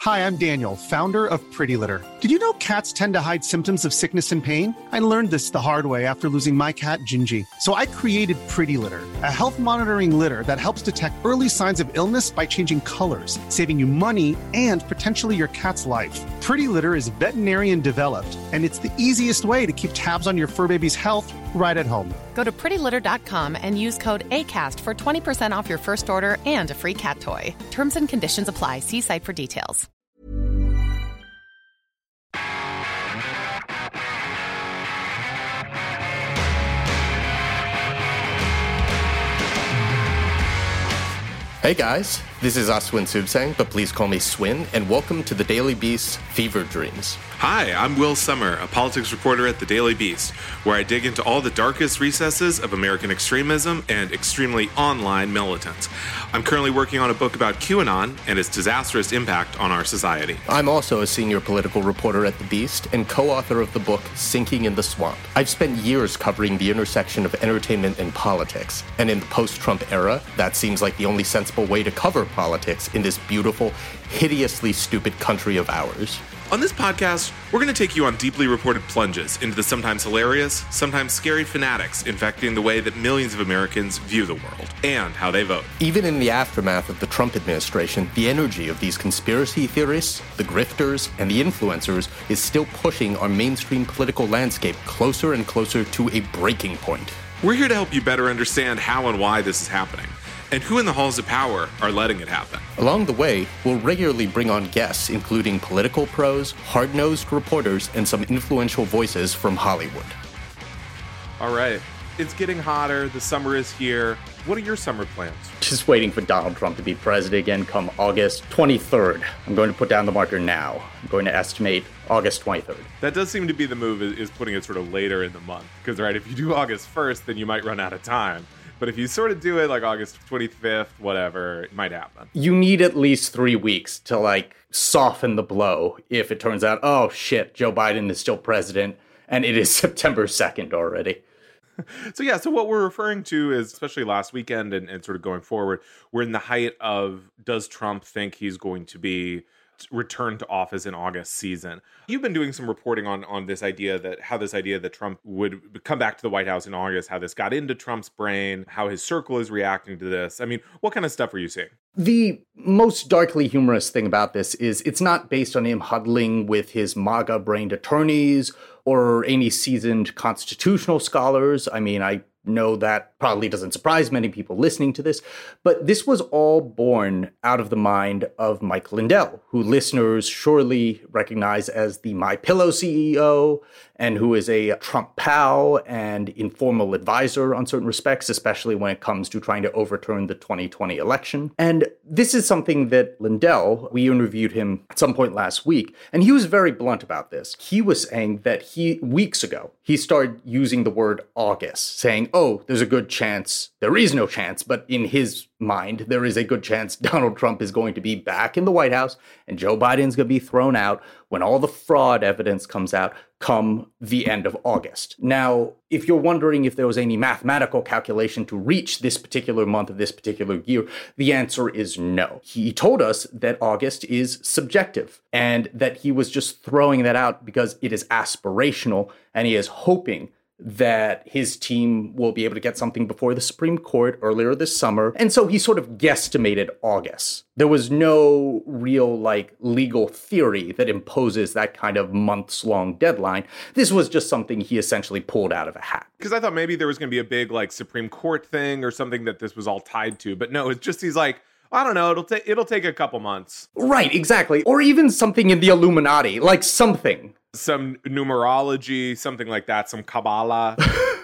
Hi, I'm Daniel, founder of Pretty Litter. Did you know cats tend to hide symptoms of sickness and pain? I learned this the hard way after losing my cat, Gingy. So I created Pretty Litter, a health monitoring litter that helps detect early signs of illness by changing colors, saving you money and potentially your cat's life. Pretty Litter is veterinarian developed, and it's the easiest way to keep tabs on your fur baby's health right at home. Go to prettylitter.com and use code ACAST for 20% off your first order and a free cat toy. Terms and conditions apply. See site for details. Hey guys, this is Aswin Subsang, but please call me Swin, and welcome to the Daily Beast's Fever Dreams. Hi, I'm Will Summer, a politics reporter at the Daily Beast, where I dig into all the darkest recesses of American extremism and extremely online militants. I'm currently working on a book about QAnon and its disastrous impact on our society. I'm also a senior political reporter at the Beast and co-author of the book Sinking in the Swamp. I've spent years covering the intersection of entertainment and politics, and in the post-Trump era, that seems like the only sensible way to cover politics in this beautiful, hideously stupid country of ours. On this podcast, we're going to take you on deeply reported plunges into the sometimes hilarious, sometimes scary fanatics infecting the way that millions of Americans view the world and how they vote. Even in the aftermath of the Trump administration, the energy of these conspiracy theorists, the grifters, and the influencers is still pushing our mainstream political landscape closer and closer to a breaking point. We're here to help you better understand how and why this is happening, and who in the halls of power are letting it happen. Along the way, we'll regularly bring on guests, including political pros, hard-nosed reporters, and some influential voices from Hollywood. All right, it's getting hotter, the summer is here. What are your summer plans? Just waiting for Donald Trump to be president again come August 23rd. I'm going to put down the marker now. I'm going to estimate August 23rd. That does seem to be the move, is putting it sort of later in the month. Because, right, if you do August 1st, then you might run out of time. But if you sort of do it like August 25th, whatever, it might happen. You need at least 3 weeks to soften the blow if it turns out, oh shit, Joe Biden is still president and it is September 2nd already. So what we're referring to is, especially last weekend and sort of going forward, we're in the height of, does Trump think he's going to be return to office in August season? You've been doing some reporting on this idea that Trump would come back to the White House in August, how this got into Trump's brain, how his circle is reacting to this. I mean, what kind of stuff are you seeing? The most darkly humorous thing about this is it's not based on him huddling with his MAGA-brained attorneys or any seasoned constitutional scholars. I mean, I know that probably doesn't surprise many people listening to this, but this was all born out of the mind of Mike Lindell, who listeners surely recognize as the MyPillow CEO and who is a Trump pal and informal advisor on certain respects, especially when it comes to trying to overturn the 2020 election. And this is something that Lindell, we interviewed him at some point last week, and he was very blunt about this. He was saying that weeks ago, he started using the word August, saying, oh, there's a good chance, there is no chance, but in his mind, there is a good chance Donald Trump is going to be back in the White House and Joe Biden's going to be thrown out when all the fraud evidence comes out come the end of August. Now, if you're wondering if there was any mathematical calculation to reach this particular month of this particular year, the answer is no. He told us that August is subjective and that he was just throwing that out because it is aspirational and he is hoping that his team will be able to get something before the Supreme Court earlier this summer. And so he sort of guesstimated August. There was no real, legal theory that imposes that kind of months-long deadline. This was just something he essentially pulled out of a hat. Because I thought maybe there was going to be a big, Supreme Court thing or something that this was all tied to. But no, it's just he's like, I don't know, it'll take a couple months. Right, exactly. Or even something in the Illuminati, something. Some numerology, something like that, some Kabbalah.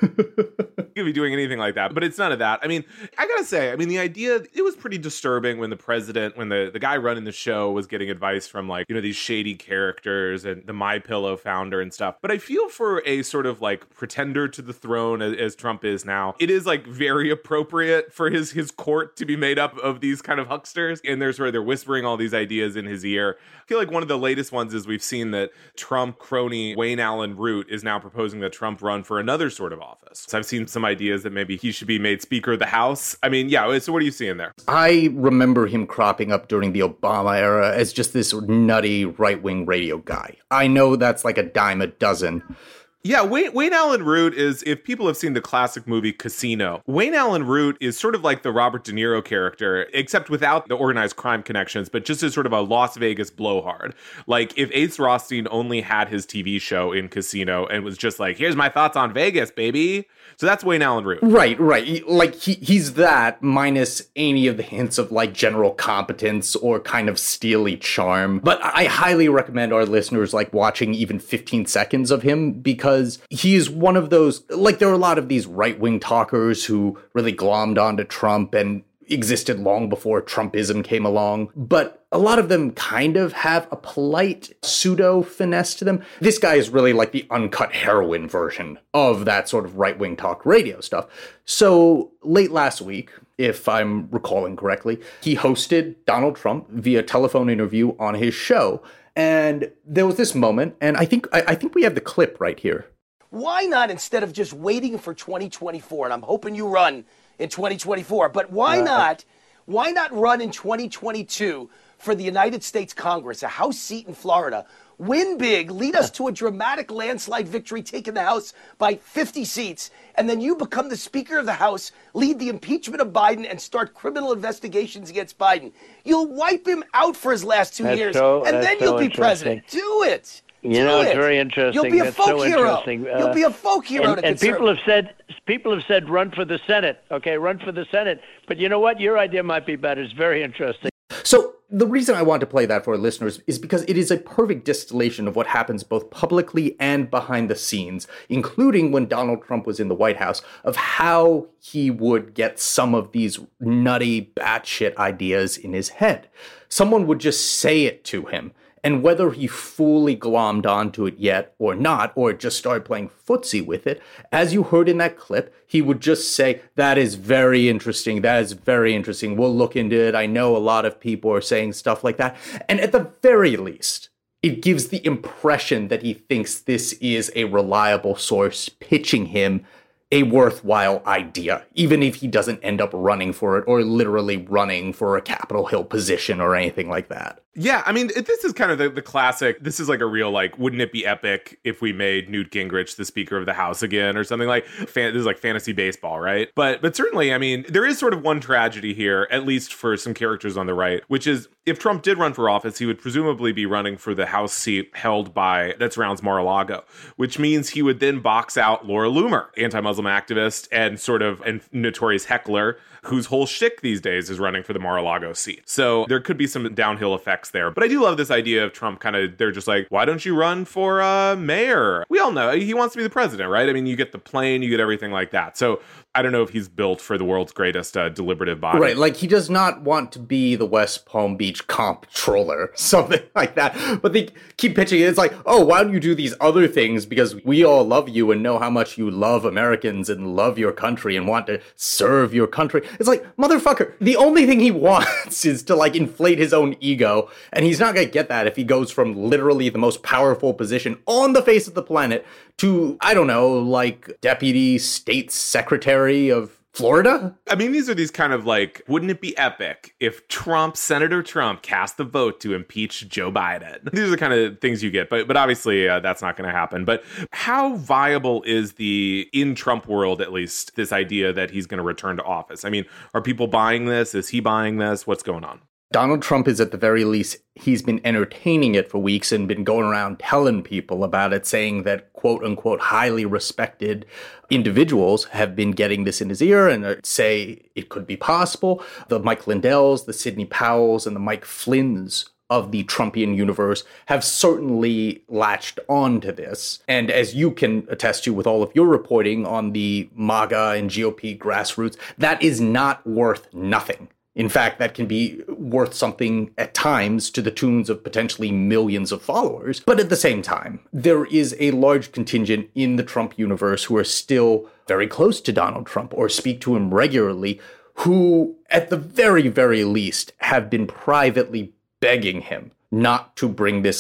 Could be doing anything like that, but it's none of that. I mean, I gotta say, the idea, it was pretty disturbing when the guy running the show was getting advice from these shady characters and the MyPillow founder and stuff. But I feel for a sort of pretender to the throne as Trump is now, it is very appropriate for his court to be made up of these kind of hucksters. And they're whispering all these ideas in his ear. I feel like one of the latest ones is we've seen that Trump crony Wayne Allen Root is now proposing that Trump run for another sort of office. So I've seen some some ideas that maybe he should be made Speaker of the House. I mean, yeah, so what are you seeing there? I remember him cropping up during the Obama era as just this nutty right-wing radio guy. I know that's like a dime a dozen. Yeah, Wayne Allen Root is, if people have seen the classic movie Casino, Wayne Allen Root is sort of like the Robert De Niro character, except without the organized crime connections, but just as sort of a Las Vegas blowhard. Like, if Ace Rothstein only had his TV show in Casino and was just like, here's my thoughts on Vegas, baby. So that's Wayne Allen Root. Right. Like, he's that, minus any of the hints of, like, general competence or kind of steely charm. But I highly recommend our listeners, like, watching even 15 seconds of him, because he is one of those, like, there are a lot of these right-wing talkers who really glommed onto Trump and existed long before Trumpism came along, but a lot of them kind of have a polite pseudo-finesse to them. This guy is really like the uncut heroin version of that sort of right-wing talk radio stuff. So late last week, if I'm recalling correctly, he hosted Donald Trump via telephone interview on his show. And there was this moment, and I think we have the clip right here. Why not, instead of just waiting for 2024, and I'm hoping you run in 2024, but why not run in 2022 for the United States Congress, a House seat in Florida, win big, lead us to a dramatic landslide victory, taking the House by 50 seats, and then you become the Speaker of the House, lead the impeachment of Biden, and start criminal investigations against Biden. You'll wipe him out for his last 2 years, and then you'll be president. Do it. You know, it's very interesting. You'll be a folk hero. Interesting. You'll be a folk hero. And people have said, run for the Senate. Okay, run for the Senate. But you know what? Your idea might be better. It's very interesting. So the reason I want to play that for our listeners is because it is a perfect distillation of what happens both publicly and behind the scenes, including when Donald Trump was in the White House, of how he would get some of these nutty batshit ideas in his head. Someone would just say it to him. And whether he fully glommed onto it yet or not, or just started playing footsie with it, as you heard in that clip, he would just say, that is very interesting. That is very interesting. We'll look into it. I know a lot of people are saying stuff like that. And at the very least, it gives the impression that he thinks this is a reliable source pitching him a worthwhile idea, even if he doesn't end up running for it or literally running for a Capitol Hill position or anything like that. Yeah, I mean, this is kind of the classic, this is like a real, like, wouldn't it be epic if we made Newt Gingrich the Speaker of the House again or something like, this is like fantasy baseball, right? But certainly, I mean, there is sort of one tragedy here, at least for some characters on the right, which is if Trump did run for office, he would presumably be running for the House seat held by, that surrounds Mar-a-Lago, which means he would then box out Laura Loomer, anti-Muslim activist and notorious heckler, whose whole shtick these days is running for the Mar-a-Lago seat. So there could be some downhill effects there. But I do love this idea of Trump they're just like, why don't you run for mayor? We all know he wants to be the president, right? I mean, you get the plane, you get everything like that. So I don't know if he's built for the world's greatest deliberative body. Right, like he does not want to be the West Palm Beach comptroller, something like that. But they keep pitching it. It's like, oh, why don't you do these other things? Because we all love you and know how much you love Americans and love your country and want to serve your country. It's like, motherfucker, the only thing he wants is to like inflate his own ego. And he's not going to get that if he goes from literally the most powerful position on the face of the planet to, I don't know, like Deputy State Secretary of Florida? I mean, these are these kind of like, wouldn't it be epic if Senator Trump cast the vote to impeach Joe Biden? These are the kind of things you get, but obviously that's not going to happen. But how viable is in Trump world, at least, this idea that he's going to return to office? I mean, are people buying this? Is he buying this? What's going on? Donald Trump is, at the very least, he's been entertaining it for weeks and been going around telling people about it, saying that, quote unquote, highly respected individuals have been getting this in his ear and say it could be possible. The Mike Lindells, the Sidney Powells, and the Mike Flynns of the Trumpian universe have certainly latched on to this. And as you can attest to with all of your reporting on the MAGA and GOP grassroots, that is not worth nothing. In fact, that can be worth something at times to the tunes of potentially millions of followers. But at the same time, there is a large contingent in the Trump universe who are still very close to Donald Trump or speak to him regularly, who, at the very, very least, have been privately begging him not to bring this up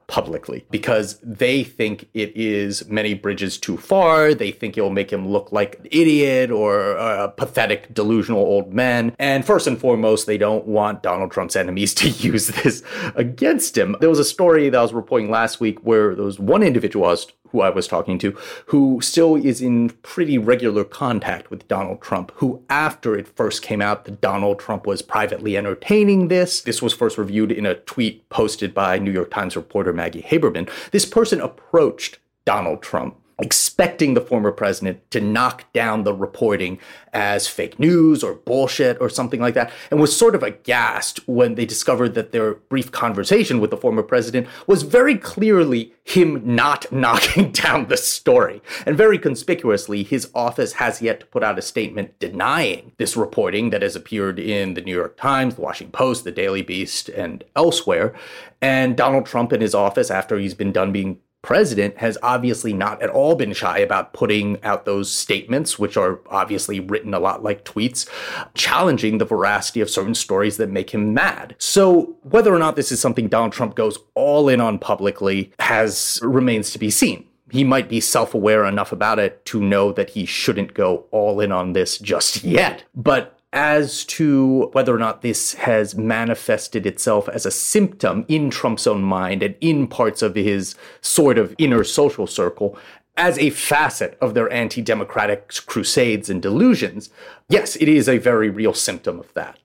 publicly because they think it is many bridges too far. They think it will make him look like an idiot or a pathetic, delusional old man. And first and foremost, they don't want Donald Trump's enemies to use this against him. There was a story that I was reporting last week where there was one individual who I was talking to, who still is in pretty regular contact with Donald Trump, who after it first came out that Donald Trump was privately entertaining this was first reviewed in a tweet posted by New York Times reporter Maggie Haberman. This person approached Donald Trump expecting the former president to knock down the reporting as fake news or bullshit or something like that, and was sort of aghast when they discovered that their brief conversation with the former president was very clearly him not knocking down the story. And very conspicuously, his office has yet to put out a statement denying this reporting that has appeared in the New York Times, the Washington Post, the Daily Beast, and elsewhere. And Donald Trump in his office, after he's been done being president, has obviously not at all been shy about putting out those statements, which are obviously written a lot like tweets, challenging the veracity of certain stories that make him mad. So whether or not this is something Donald Trump goes all in on publicly remains to be seen. He might be self-aware enough about it to know that he shouldn't go all in on this just yet. But as to whether or not this has manifested itself as a symptom in Trump's own mind and in parts of his sort of inner social circle as a facet of their anti-democratic crusades and delusions, yes, it is a very real symptom of that.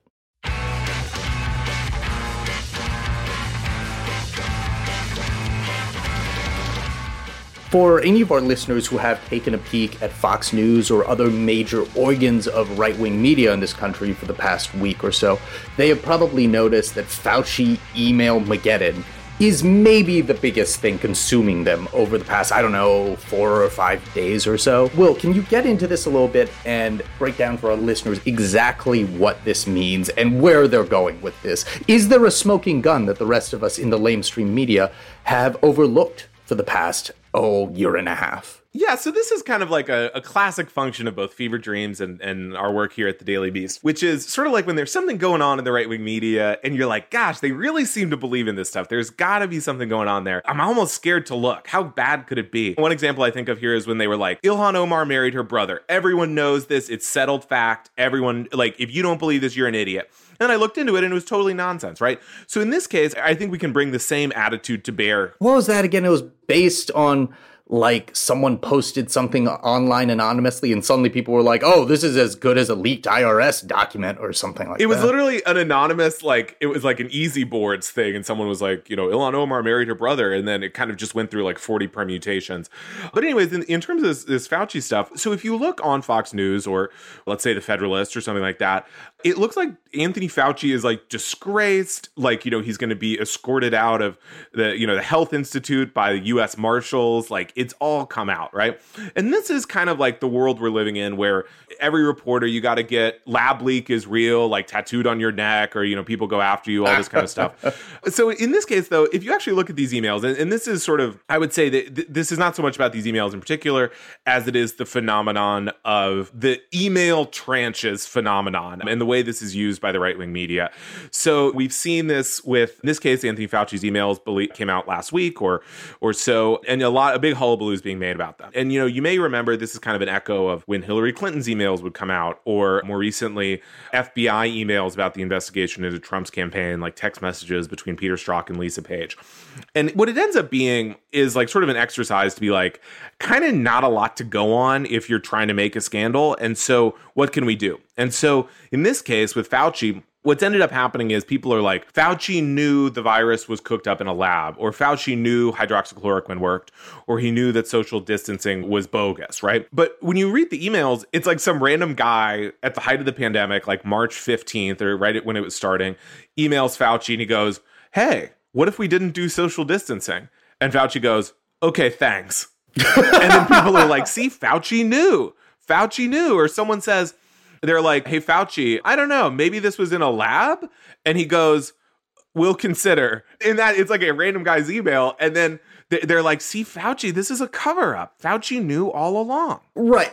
For any of our listeners who have taken a peek at Fox News or other major organs of right-wing media in this country for the past week or so, they have probably noticed that Fauci email-mageddon is maybe the biggest thing consuming them over the past, 4 or 5 days or so. Will, can you get into this a little bit and break down for our listeners exactly what this means and where they're going with this? Is there a smoking gun that the rest of us in the lamestream media have overlooked for the past year and a half? Yeah, so this is kind of like a classic function of both Fever Dreams and our work here at the Daily Beast, which is sort of like when there's something going on in the right-wing media and you're like, gosh, they really seem to believe in this stuff. There's got to be something going on there. I'm almost scared to look. How bad could it be? One example I think of here is when they were like, Ilhan Omar married her brother. Everyone knows this. It's settled fact. Everyone, like, if you don't believe this, you're an idiot. And I looked into it and it was totally nonsense, right? So in this case, I think we can bring the same attitude to bear. What was that again? It was based on like someone posted something online anonymously and suddenly people were like, oh, this is as good as a leaked IRS document or something like that. It was literally an anonymous, like, it was like an easy boards thing. And someone was like, Ilhan Omar married her brother. And then it kind of just went through like 40 permutations. But anyways, in terms of this Fauci stuff, so if you look on Fox News or let's say the Federalist or something like that, it looks like Anthony Fauci is like disgraced, like, he's going to be escorted out of the Health Institute by the U.S. Marshals. Like, it's all come out, right? And this is kind of like the world we're living in where every reporter, you got to get lab leak is real, like tattooed on your neck, or, people go after you, all this kind of stuff. So in this case, though, if you actually look at these emails, and this is sort of, I would say that this is not so much about these emails in particular as it is the phenomenon of the email tranches phenomenon and the way this is used by the right-wing media. So we've seen this with, in this case, Anthony Fauci's emails came out last week or so, and a big hullabaloo is being made about them. And, you may remember this is kind of an echo of when Hillary Clinton's emails would come out, or more recently, FBI emails about the investigation into Trump's campaign, like text messages between Peter Strzok and Lisa Page. And what it ends up being is like sort of an exercise to be like, kind of not a lot to go on if you're trying to make a scandal. And so what can we do? And so in this case with Fauci, what's ended up happening is people are like, Fauci knew the virus was cooked up in a lab, or Fauci knew hydroxychloroquine worked, or he knew that social distancing was bogus, right? But when you read the emails, it's like some random guy at the height of the pandemic, like March 15th, or right when it was starting, emails Fauci and he goes, hey, what if we didn't do social distancing? And Fauci goes, okay, thanks. And then people are like, see, Fauci knew. Or someone says, they're like, hey, Fauci, I don't know, maybe this was in a lab? And he goes, we'll consider. And that it's like a random guy's email. And then they're like, see, Fauci, this is a cover up. Fauci knew all along. Right. And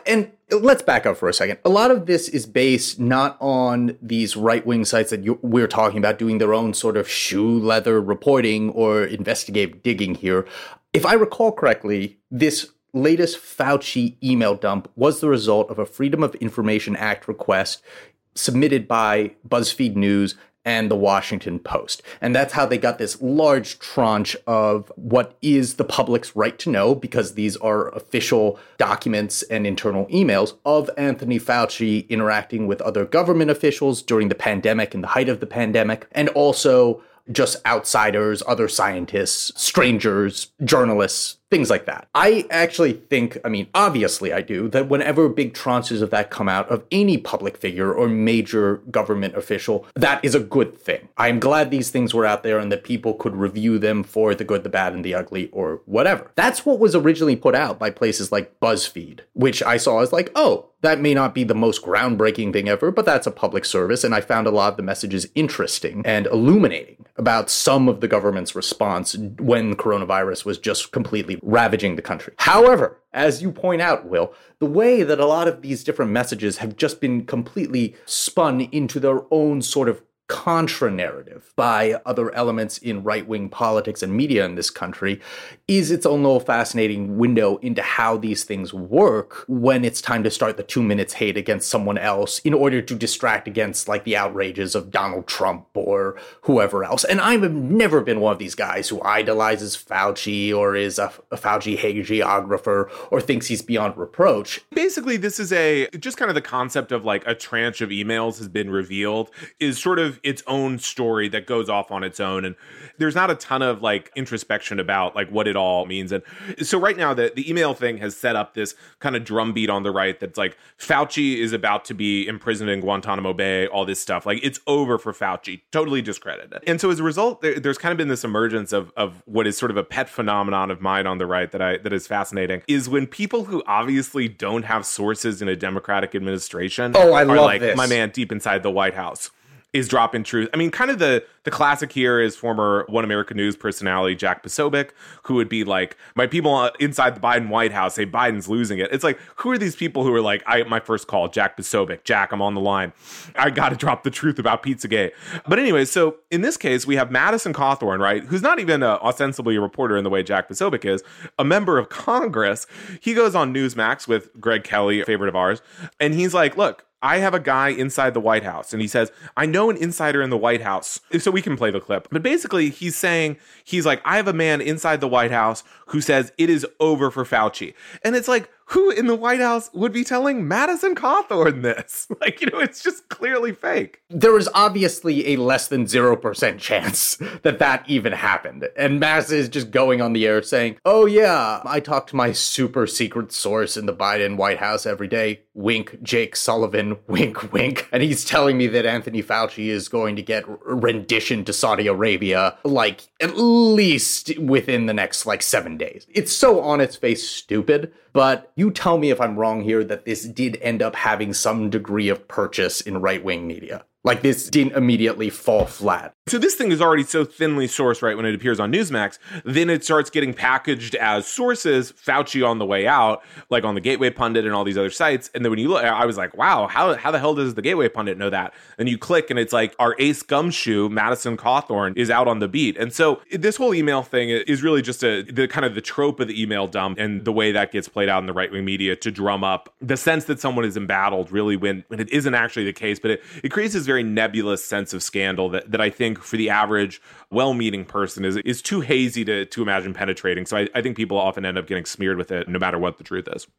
Let's back up for a second. A lot of this is based not on these right-wing sites that we're talking about doing their own sort of shoe leather reporting or investigative digging here. If I recall correctly, this latest Fauci email dump was the result of a Freedom of Information Act request submitted by BuzzFeed News and the Washington Post. And that's how they got this large tranche of what is the public's right to know, because these are official documents and internal emails of Anthony Fauci interacting with other government officials during the pandemic and the height of the pandemic, and also just outsiders, other scientists, strangers, journalists, things like that. I actually think, obviously I do, that whenever big tranches of that come out of any public figure or major government official, that is a good thing. I'm glad these things were out there and that people could review them for the good, the bad, and the ugly, or whatever. That's what was originally put out by places like BuzzFeed, which I saw as like, oh, that may not be the most groundbreaking thing ever, but that's a public service, and I found a lot of the messages interesting and illuminating about some of the government's response when coronavirus was just completely ravaging the country. However, as you point out, Will, the way that a lot of these different messages have just been completely spun into their own sort of contra-narrative by other elements in right-wing politics and media in this country is its own little fascinating window into how these things work when it's time to start the 2 minutes hate against someone else in order to distract against like the outrages of Donald Trump or whoever else. And I've never been one of these guys who idolizes Fauci or is a Fauci hagiographer or thinks he's beyond reproach. Basically, this is just kind of the concept of like a tranche of emails has been revealed is sort of its own story that goes off on its own. And there's not a ton of like introspection about like what it all means. And so right now the email thing has set up this kind of drumbeat on the right that's like Fauci is about to be imprisoned in Guantanamo Bay, all this stuff. Like it's over for Fauci, totally discredited. And so as a result, there's kind of been this emergence of what is sort of a pet phenomenon of mine on the right that is fascinating is when people who obviously don't have sources in a Democratic administration are love like this. My man deep inside the White House is dropping truth. I mean, kind of the classic here is former One American News personality Jack Posobiec, who would be like, my people inside the Biden White House say Biden's losing it. It's like, who are these people who are like, my first call, Jack Posobiec. Jack, I'm on the line. I got to drop the truth about Pizzagate. But anyway, so in this case, we have Madison Cawthorn, right, who's not even ostensibly a reporter in the way Jack Posobiec is, a member of Congress. He goes on Newsmax with Greg Kelly, a favorite of ours, and he's like, look, I have a guy inside the White House, and he says, I know an insider in the White House. So we can play the clip. But basically, he's like, I have a man inside the White House who says it is over for Fauci. And it's like, who in the White House would be telling Madison Cawthorn this? Like, it's just clearly fake. There is obviously a less than 0% chance that even happened. And Madison is just going on the air saying, oh yeah, I talk to my super secret source in the Biden White House every day. Wink, Jake Sullivan, wink, wink. And he's telling me that Anthony Fauci is going to get rendition to Saudi Arabia, like, at least within the next, 7 days. It's so on its face stupid. But you tell me if I'm wrong here that this did end up having some degree of purchase in right-wing media. Like, this didn't immediately fall flat. So this thing is already so thinly sourced, right, when it appears on Newsmax, then it starts getting packaged as sources, Fauci on the way out, like on the Gateway Pundit and all these other sites. And then when you look, I was like, wow, how the hell does the Gateway Pundit know that? And you click and it's like our ace gumshoe, Madison Cawthorn, is out on the beat. And so this whole email thing is really just the kind of the trope of the email dump and the way that gets played out in the right-wing media to drum up the sense that someone is embattled, really, when it isn't actually the case. But it creates this very nebulous sense of scandal that I think for the average well-meaning person is too hazy to imagine penetrating. So I think people often end up getting smeared with it no matter what the truth is.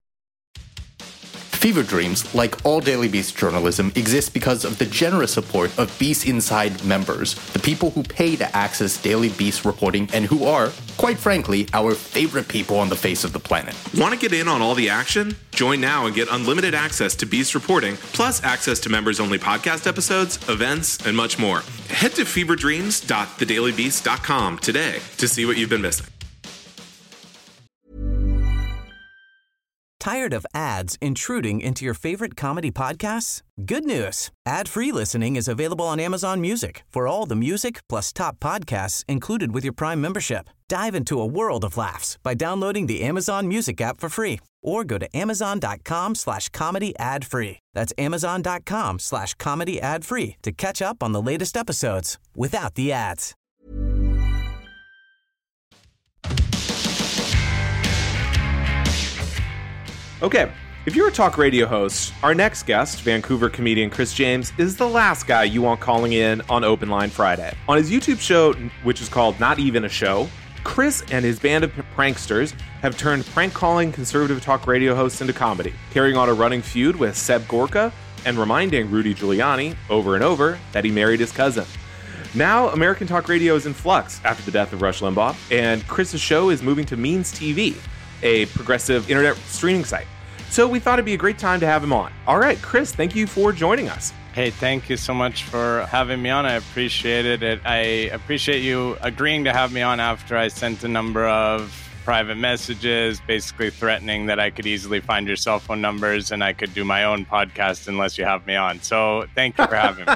Fever Dreams, like all Daily Beast journalism, exists because of the generous support of Beast Inside members, the people who pay to access Daily Beast reporting and who are, quite frankly, our favorite people on the face of the planet. Want to get in on all the action? Join now and get unlimited access to Beast reporting, plus access to members-only podcast episodes, events, and much more. Head to feverdreams.thedailybeast.com today to see what you've been missing. Tired of ads intruding into your favorite comedy podcasts? Good news. Ad-free listening is available on Amazon Music for all the music plus top podcasts included with your Prime membership. Dive into a world of laughs by downloading the Amazon Music app for free or go to amazon.com/comedy ad free. That's amazon.com/comedy ad free to catch up on the latest episodes without the ads. Okay, if you're a talk radio host, our next guest, Vancouver comedian Chris James, is the last guy you want calling in on Open Line Friday. On his YouTube show, which is called Not Even a Show, Chris and his band of pranksters have turned prank-calling conservative talk radio hosts into comedy, carrying on a running feud with Seb Gorka and reminding Rudy Giuliani over and over that he married his cousin. Now, American talk radio is in flux after the death of Rush Limbaugh, and Chris's show is moving to Means TV, a progressive internet streaming site. So we thought it'd be a great time to have him on. All right, Chris, thank you for joining us. Hey, thank you so much for having me on. I appreciated it. I appreciate you agreeing to have me on after I sent a number of private messages, basically threatening that I could easily find your cell phone numbers and I could do my own podcast unless you have me on. So thank you for having me.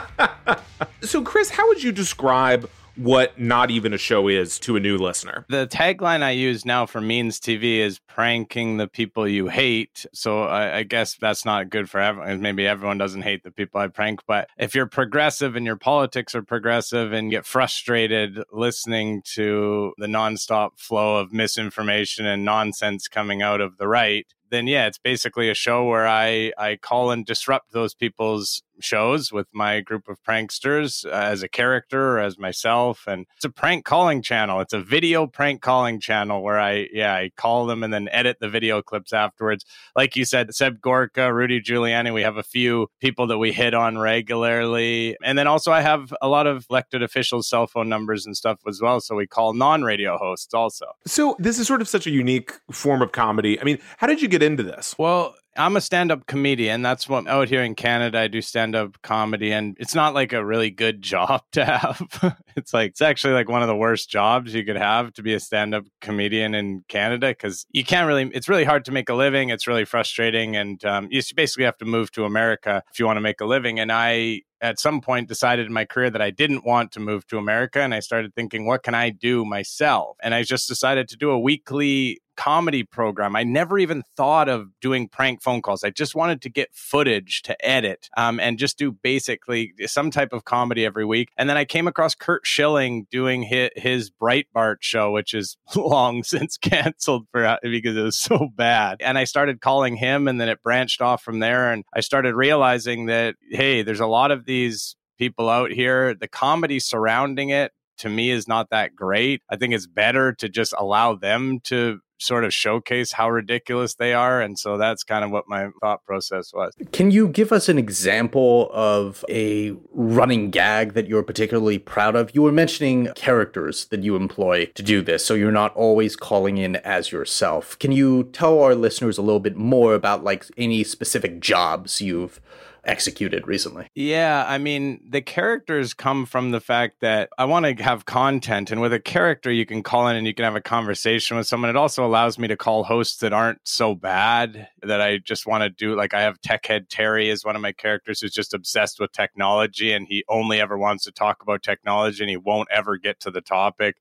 So, Chris, how would you describe what Not Even a Show is to a new listener? The tagline I use now for Means TV is pranking the people you hate. So I guess that's not good for everyone. Maybe everyone doesn't hate the people I prank. But if you're progressive and your politics are progressive and get frustrated listening to the nonstop flow of misinformation and nonsense coming out of the right, then yeah, it's basically a show where I call and disrupt those people's shows with my group of pranksters as a character or as myself. And it's a prank calling channel. It's a video prank calling channel where I call them and then edit the video clips afterwards. Like you said, Seb Gorka, Rudy Giuliani, we have a few people that we hit on regularly. And then also I have a lot of elected officials' cell phone numbers and stuff as well. So we call non-radio hosts also. So this is sort of such a unique form of comedy. I mean, how did you get into this? Well, I'm a stand-up comedian. That's what out here in Canada, I do stand-up comedy, and it's not like a really good job to have. It's actually like one of the worst jobs you could have to be a stand-up comedian in Canada, because you can't really, it's really hard to make a living. It's really frustrating. And you basically have to move to America if you want to make a living. And I, at some point, decided in my career that I didn't want to move to America. And I started thinking, what can I do myself? And I just decided to do a weekly comedy program. I never even thought of doing prank phone calls. I just wanted to get footage to edit and just do basically some type of comedy every week. And then I came across Curt Schilling doing his Breitbart show, which is long since canceled because it was so bad. And I started calling him, and then it branched off from there. And I started realizing that, hey, there's a lot of these people out here. The comedy surrounding it, to me, is not that great. I think it's better to just allow them to sort of showcase how ridiculous they are. And so that's kind of what my thought process was. Can you give us an example of a running gag that you're particularly proud of? You were mentioning characters that you employ to do this, so you're not always calling in as yourself. Can you tell our listeners a little bit more about like any specific jobs you've executed recently? Yeah, I mean, the characters come from the fact that I want to have content, and with a character you can call in and you can have a conversation with someone. It also allows me to call hosts that aren't so bad that I just want to do. Like I have Tech Head Terry as one of my characters who's just obsessed with technology, and he only ever wants to talk about technology and he won't ever get to the topic.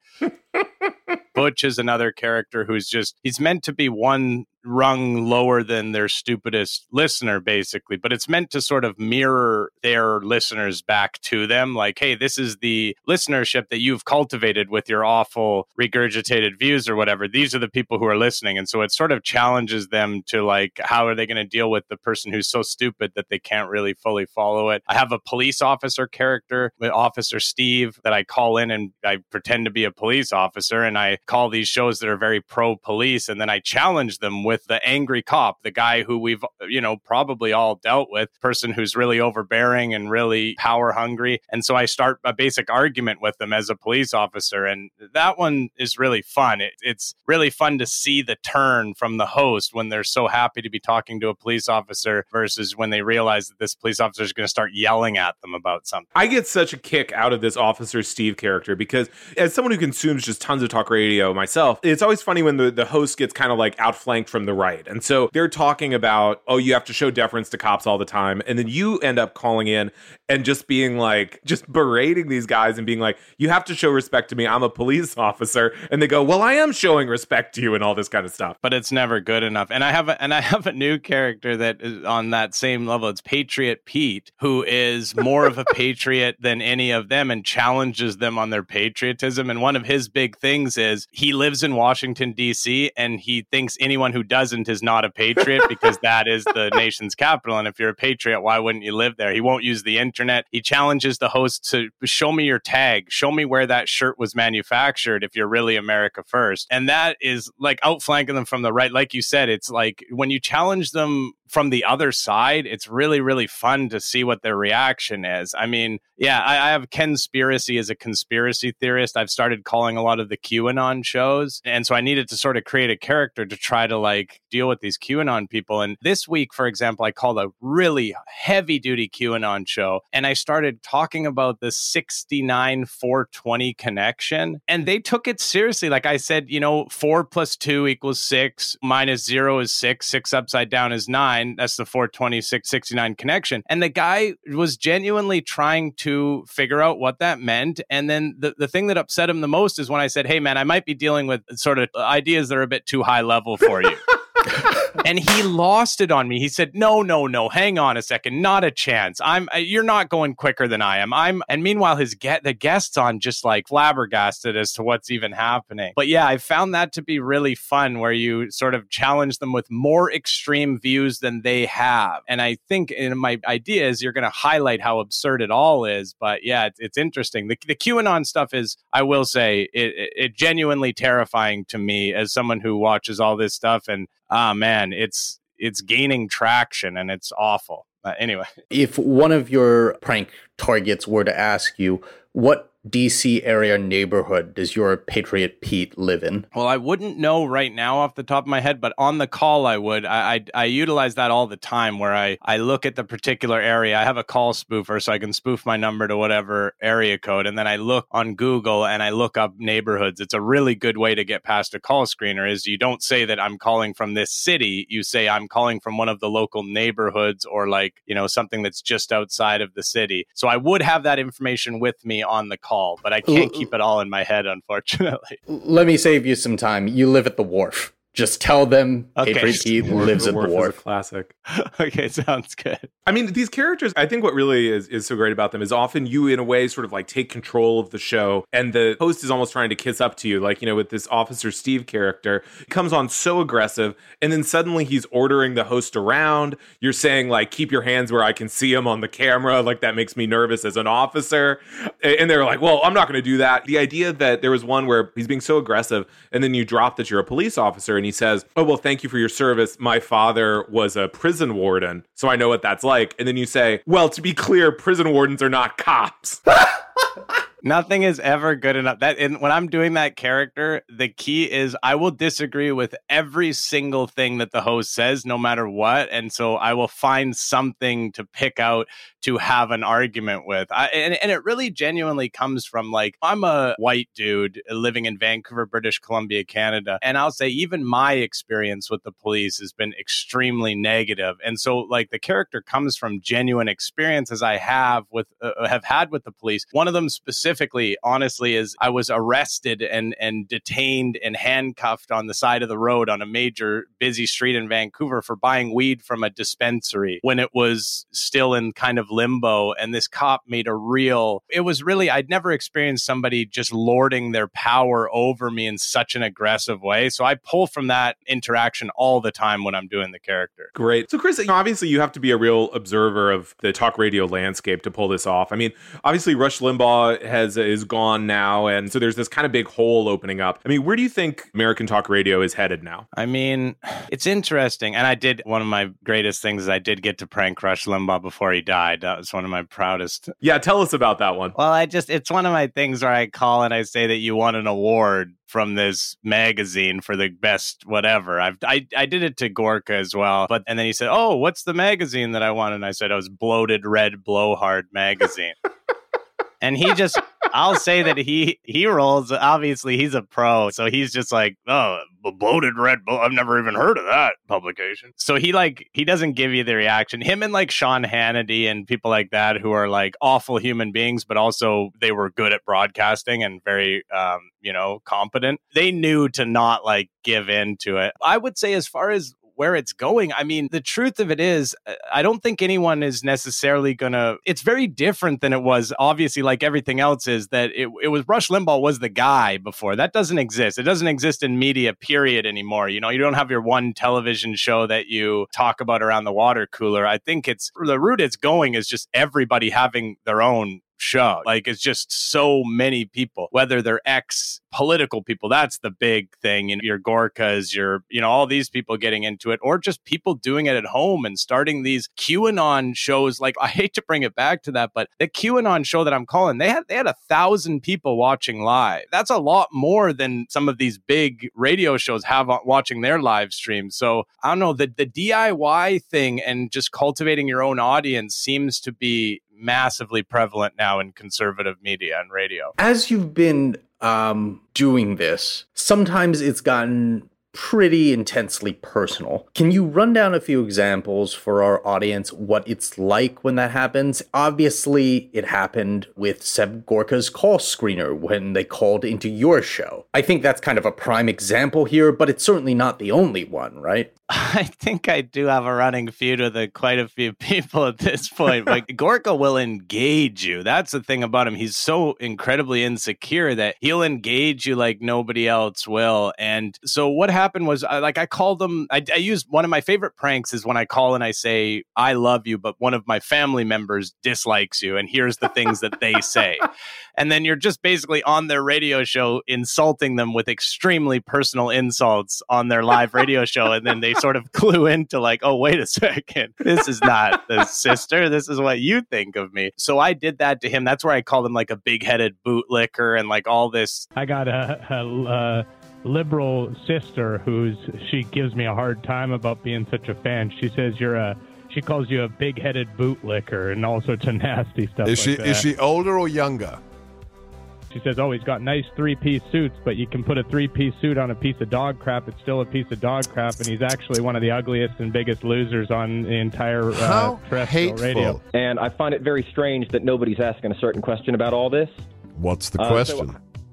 Butch is another character who's he's meant to be one rung lower than their stupidest listener, basically, but it's meant to sort of mirror their listeners back to them. Like, hey, this is the listenership that you've cultivated with your awful regurgitated views or whatever. These are the people who are listening. And so it sort of challenges them to like, how are they going to deal with the person who's so stupid that they can't really fully follow it? I have a police officer character, Officer Steve, that I call in and I pretend to be a police officer, and I call these shows that are very pro-police, and then I challenge them with the angry cop, the guy who we've, probably all dealt with, person who's really overbearing and really power hungry. And so I start a basic argument with them as a police officer. And that one is really fun. It's really fun to see the turn from the host when they're so happy to be talking to a police officer versus when they realize that this police officer is going to start yelling at them about something. I get such a kick out of this Officer Steve character because as someone who consumes just tons of talk talk radio myself, it's always funny when the host gets kind of like outflanked from the right. And so they're talking about, oh, you have to show deference to cops all the time. And then you end up calling in and just being like, just berating these guys and being like, you have to show respect to me. I'm a police officer. And they go, well, I am showing respect to you and all this kind of stuff. But it's never good enough. And I have a new character that is on that same level. It's Patriot Pete, who is more of a patriot than any of them and challenges them on their patriotism. And one of his big things is he lives in Washington, D.C., and he thinks anyone who doesn't is not a patriot because that is the nation's capital. And if you're a patriot, why wouldn't you live there? He won't use the internet. He challenges the host to show me your tag, show me where that shirt was manufactured if you're really America first. And that is like outflanking them from the right. Like you said, it's like when you challenge them from the other side, it's really, really fun to see what their reaction is. I mean, yeah, I have Conspiracy as a conspiracy theorist. I've started calling a lot of the QAnon shows. And so I needed to sort of create a character to try to like deal with these QAnon people. And this week, for example, I called a really heavy duty QAnon show. And I started talking about the 69-420 connection. And they took it seriously. Like I said, 4 + 2 = 6, -0 is 6, 6 upside down is 9. That's the 426-69 connection. And the guy was genuinely trying to figure out what that meant. And then the thing that upset him the most is when I said, hey, man, I might be dealing with sort of ideas that are a bit too high level for you. And he lost it on me. He said, no, hang on a second. Not a chance. You're not going quicker than I am. And meanwhile, the guest's on just like flabbergasted as to what's even happening. But yeah, I found that to be really fun where you sort of challenge them with more extreme views than they have. And I think my idea is you're going to highlight how absurd it all is. But yeah, it's interesting. The QAnon stuff is, I will say, it genuinely terrifying to me as someone who watches all this stuff. And man, it's gaining traction and it's awful. Anyway. If one of your prank targets were to ask you, what DC area neighborhood does your Patriot Pete live in? Well, I wouldn't know right now off the top of my head, but on the call I would. I utilize that all the time where I look at the particular area. I have a call spoofer so I can spoof my number to whatever area code. And then I look on Google and I look up neighborhoods. It's a really good way to get past a call screener is you don't say that I'm calling from this city. You say I'm calling from one of the local neighborhoods or like, something that's just outside of the city. So I would have that information with me on the call, but I can't keep it all in my head, unfortunately. Let me save you some time. You live at the wharf. Just tell them Patriot Pete lives at the wharf. Is a classic. Okay, sounds good. I mean, these characters, I think what really is so great about them is often you, in a way, sort of like take control of the show, and the host is almost trying to kiss up to you. Like, with this Officer Steve character, he comes on so aggressive, and then suddenly he's ordering the host around. You're saying, like, keep your hands where I can see them on the camera. Like, that makes me nervous as an officer. And they're like, well, I'm not going to do that. The idea that there was one where he's being so aggressive, and then you drop that you're a police officer, and he says, oh, well, thank you for your service. My father was a prison warden, so I know what that's like. And then you say, well, to be clear, prison wardens are not cops. Nothing is ever good enough. When I'm doing that character, the key is I will disagree with every single thing that the host says, no matter what. And so I will find something to pick out to have an argument with. And it really genuinely comes from, like, I'm a white dude living in Vancouver, British Columbia, Canada. And I'll say even my experience with the police has been extremely negative. And so, like, the character comes from genuine experiences I have had with the police. One of them specifically, honestly, is I was arrested and detained and handcuffed on the side of the road on a major busy street in Vancouver for buying weed from a dispensary when it was still in kind of limbo. And this cop made it was really, I'd never experienced somebody just lording their power over me in such an aggressive way. So I pull from that interaction all the time when I'm doing the character. Great. So Chris, obviously you have to be a real observer of the talk radio landscape to pull this off. I mean, obviously Rush Limbaugh is gone now. And so there's this kind of big hole opening up. I mean, where do you think American talk radio is headed now? I mean, it's interesting. And one of my greatest things is I did get to prank Rush Limbaugh before he died. That was one of my proudest. Yeah, tell us about that one. Well, it's one of my things where I call and I say that you won an award from this magazine for the best whatever. I did it to Gorka as well. And then he said, oh, what's the magazine that I won? And I said, it was Bloated Red Blowhard magazine. And he just I'll say that he rolls. Obviously, he's a pro, so he's just like, oh, bloated Red Bull. I've never even heard of that publication. So he doesn't give you the reaction. Him and like Sean Hannity and people like that who are like awful human beings, but also they were good at broadcasting and very competent. They knew to not like give in to it. I would say as far as where it's going, I mean, the truth of it is, I don't think anyone is necessarily it's very different than it was, obviously, like everything else is, that it was Rush Limbaugh was the guy before. That doesn't exist. It doesn't exist in media, period, anymore. You don't have your one television show that you talk about around the water cooler. I think the route it's going is just everybody having their own show. Like, it's just so many people, whether they're ex-political people, that's the big thing. Your Gorkas, all these people getting into it, or just people doing it at home and starting these QAnon shows. Like, I hate to bring it back to that, but the QAnon show that I'm calling, they had 1,000 people watching live. That's a lot more than some of these big radio shows have watching their live streams. So I don't know, the DIY thing and just cultivating your own audience seems to be massively prevalent now in conservative media and radio. As you've been doing this, sometimes it's gotten pretty intensely personal. Can you run down a few examples for our audience what it's like when that happens? Obviously, it happened with Seb Gorka's call screener when they called into your show. I think that's kind of a prime example here, but it's certainly not the only one, right? I think I do have a running feud with quite a few people at this point. Like, Gorka will engage you. That's the thing about him. He's so incredibly insecure that he'll engage you like nobody else will. And so what happened was, I called him, I used one of my favorite pranks is when I call and I say, I love you, but one of my family members dislikes you. And here's the things that they say. And then you're just basically on their radio show insulting them with extremely personal insults on their live radio show. And then they sort of clue into like, oh, wait a second, this is not the sister. This is what you think of me. So I did that to him. That's where I called him like a big-headed bootlicker and like all this. I got a liberal sister she gives me a hard time about being such a fan. She says she calls you a big-headed bootlicker and all sorts of nasty stuff. Is she older or younger? She says, oh, he's got nice three-piece suits, but you can put a three-piece suit on a piece of dog crap. It's still a piece of dog crap, and he's actually one of the ugliest and biggest losers on the entire terrestrial radio. And I find it very strange that nobody's asking a certain question about all this. What's the question?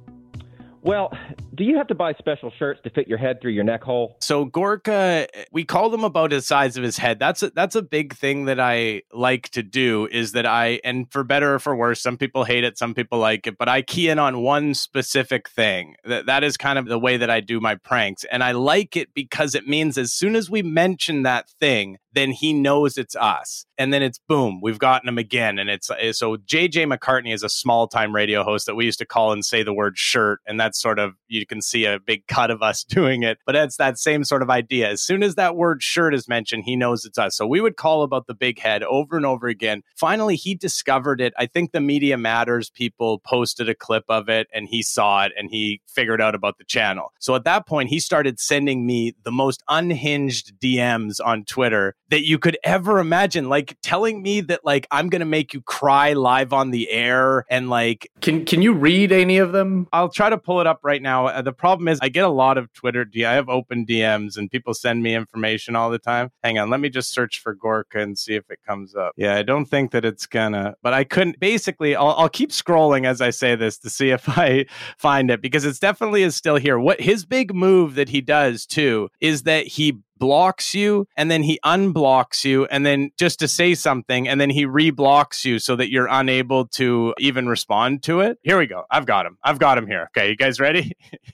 Well, do you have to buy special shirts to fit your head through your neck hole? So Gorka, we called him about the size of his head. That's a big thing that I like to do, is that and for better or for worse, some people hate it, some people like it, but I key in on one specific thing. That is kind of the way that I do my pranks. And I like it because it means as soon as we mention that thing, then he knows it's us. And then it's boom, we've gotten him again. And so JJ McCartney is a small time radio host that we used to call and say the word shirt. And that's sort of, you can see a big cut of us doing it, but it's that same sort of idea. As soon as that word shirt is mentioned, he knows it's us. So we would call about the big head over and over again. Finally, he discovered it. I think the Media Matters people posted a clip of it and he saw it and he figured out about the channel. So at that point, he started sending me the most unhinged DMs on Twitter that you could ever imagine, like telling me that like I'm gonna make you cry live on the air, and like can you read any of them? I'll try to pull it up right now. The problem is I get a lot of Twitter I have open DMs and people send me information all the time. Hang on, let me just search for Gorka and see if it comes up. Yeah, I don't think that it's gonna, but I couldn't. Basically, I'll keep scrolling as I say this to see if I find it, because it's definitely is still here. What his big move that he does too is that he blocks you and then he unblocks you and then just to say something and then he reblocks you so that you're unable to even respond to it. Here we go. I've got him here. Okay, you guys ready?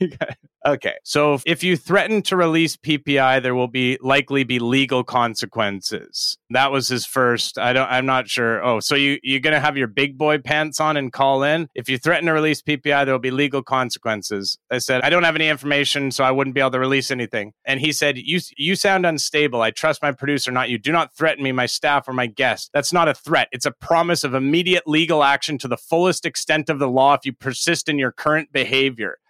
Okay, so if you threaten to release PPI, there will likely be legal consequences. That was his first. I'm not sure. Oh, so you're gonna have your big boy pants on and call in? If you threaten to release PPI, there will be legal consequences. I said I don't have any information, so I wouldn't be able to release anything. And he said, you sound unstable. I trust my producer, not you. Do not threaten me, my staff, or my guests. That's not a threat. It's a promise of immediate legal action to the fullest extent of the law if you persist in your current behavior.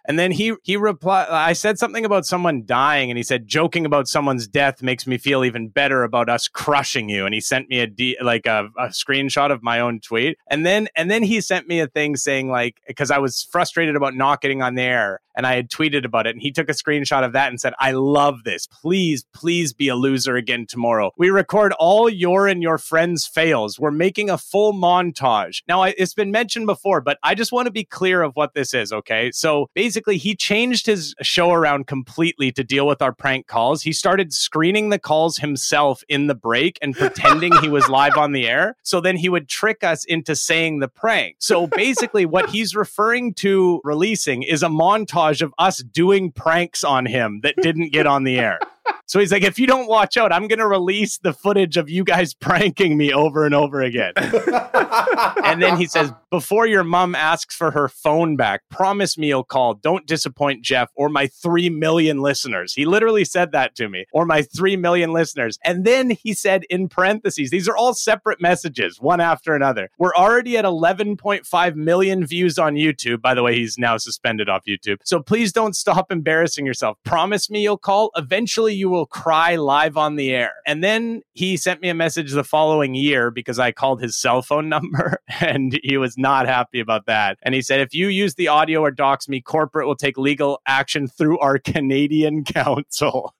And then he replied, I said something about someone dying, and he said, joking about someone's death makes me feel even better about us crushing you. And he sent me a screenshot of my own tweet. And then he sent me a thing saying, like, because I was frustrated about not getting on the air, and I had tweeted about it, and he took a screenshot of that and said, I love this. Please be a loser again tomorrow. We record all your and your friends' fails. We're making a full montage. Now, it's been mentioned before, but I just want to be clear of what this is, okay? So basically, he changed his show around completely to deal with our prank calls. He started screening the calls himself in the break and pretending he was live on the air. So then he would trick us into saying the prank. So basically, what he's referring to releasing is a montage of us doing pranks on him that didn't get on the air. So he's like, if you don't watch out, I'm going to release the footage of you guys pranking me over and over again. And then he says, before your mom asks for her phone back, promise me you'll call. Don't disappoint Jeff or my 3 million listeners. He literally said that to me, or my 3 million listeners. And then he said in parentheses, these are all separate messages, one after another. We're already at 11.5 million views on YouTube. By the way, he's now suspended off YouTube. So please don't stop embarrassing yourself. Promise me you'll call. Eventually you will cry live on the air. And then he sent me a message the following year because I called his cell phone number, and he was not happy about that. And he said, if you use the audio or dox me, corporate will take legal action through our Canadian council.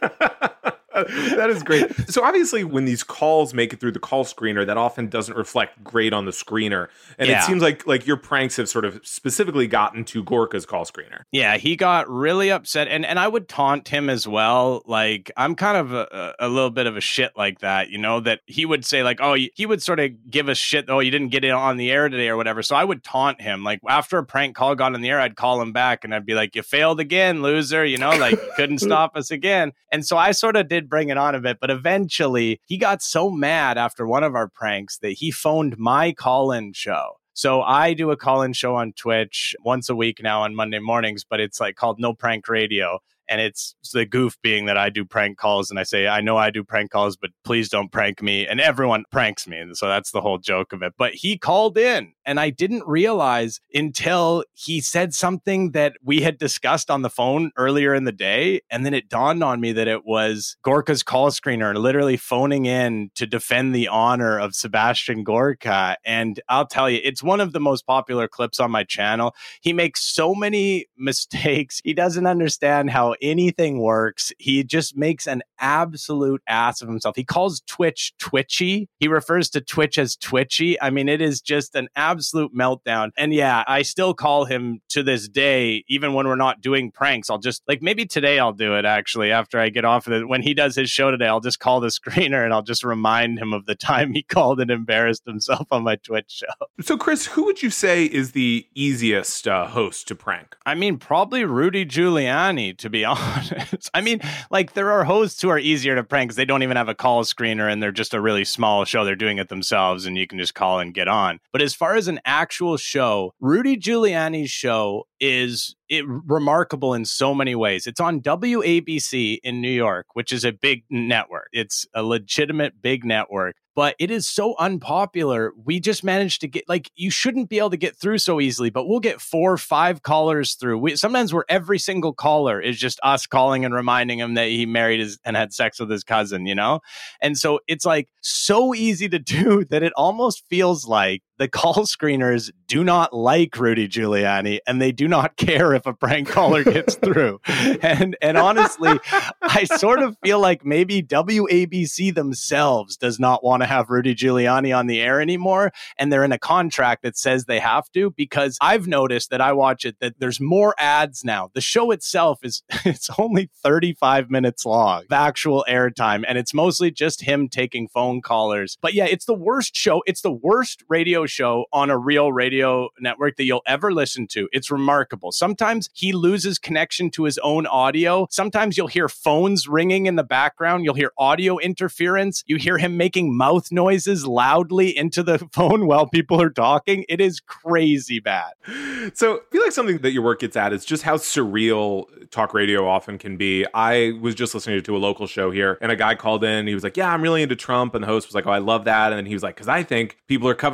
That is great. So obviously when these calls make it through the call screener, that often doesn't reflect great on the screener. And it seems like your pranks have sort of specifically gotten to Gorka's call screener. Yeah, he got really upset. And I would taunt him as well. Like, I'm kind of a little bit of a shit like that, you know, that he would say like, oh, he would sort of give us shit. Oh, you didn't get it on the air today or whatever. So I would taunt him. Like after a prank call got on the air, I'd call him back and I'd be like, you failed again, loser. You know, like you couldn't stop us again. And so I sort of did bring it on a bit, but eventually he got so mad after one of our pranks that he phoned my call-in show. So I do a call-in show on Twitch once a week now on Monday mornings, but it's like called No Prank Radio. And it's the goof being that I do prank calls and I say, I know I do prank calls, but please don't prank me. And everyone pranks me. And so that's the whole joke of it. But he called in and I didn't realize until he said something that we had discussed on the phone earlier in the day. And then it dawned on me that it was Gorka's call screener literally phoning in to defend the honor of Sebastian Gorka. And I'll tell you, it's one of the most popular clips on my channel. He makes so many mistakes. He doesn't understand how anything works. He just makes an absolute ass of himself. He calls Twitch twitchy. He refers to Twitch as twitchy. I mean, it is just an absolute meltdown. And yeah, I still call him to this day, even when we're not doing pranks. I'll just, like, maybe today I'll do it actually after I get off of it. When he does his show today, I'll just call the screener and I'll just remind him of the time he called and embarrassed himself on my Twitch show. So Chris, who would you say is the easiest host to prank? I mean, probably Rudy Giuliani, to be honest. I mean, like, there are hosts who are easier to prank because they don't even have a call screener and they're just a really small show. They're doing it themselves and you can just call and get on. But as far as an actual show, Rudy Giuliani's show is remarkable in so many ways. It's on WABC in New York, which is a big network. It's a legitimate big network. But it is so unpopular. We just managed to get, like, you shouldn't be able to get through so easily, but we'll get 4 or 5 callers through. Sometimes where every single caller is just us calling and reminding him that he married and had sex with his cousin, you know? And so it's like so easy to do that it almost feels like the call screeners do not like Rudy Giuliani and they do not care if a prank caller gets through. And honestly, I sort of feel like maybe WABC themselves does not want to have Rudy Giuliani on the air anymore. And they're in a contract that says they have to, because I've noticed that I watch it, that there's more ads now. The show itself it's only 35 minutes long, the actual airtime. And it's mostly just him taking phone callers. But yeah, it's the worst show. It's the worst radio show on a real radio network that you'll ever listen to. It's remarkable. Sometimes he loses connection to his own audio. Sometimes you'll hear phones ringing in the background. You'll hear audio interference. You hear him making mouth noises loudly into the phone while people are talking. It is crazy bad. So I feel like something that your work gets at is just how surreal talk radio often can be. I was just listening to a local show here and a guy called in. He was like, yeah, I'm really into Trump. And the host was like, oh, I love that. And then he was like, because I think people are covering up the